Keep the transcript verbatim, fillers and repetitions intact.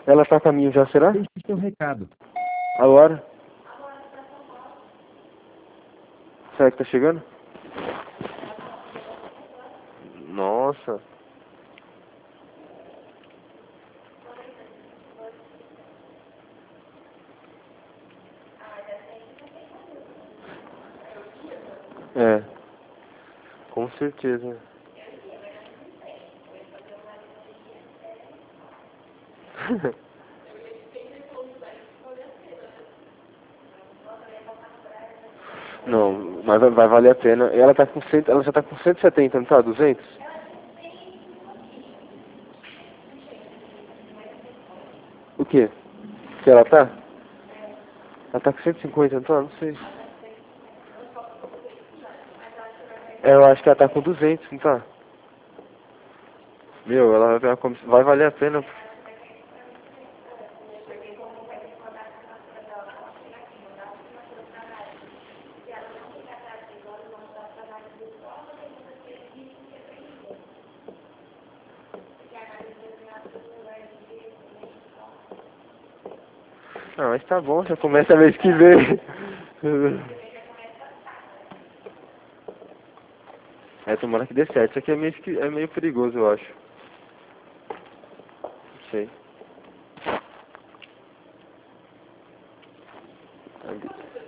Ela tá a caminho já, será? Deixe seu recado. Agora? Será que tá chegando? Nossa. É. Com certeza. Não, mas vai, vai valer a pena. Ela tá com cem, ela já tá com cento e setenta, não tá? duzentos? O quê? Que ela tá? Ela tá com cento e cinquenta, não tá? Não sei. É, eu acho que ela tá com duzentos, não tá? Meu, ela vai, vai valer a pena. Ah, mas tá bom, já começa a mês que vem. É, tomara que dê certo. Isso aqui é meio, que- é meio perigoso, eu acho. Não sei.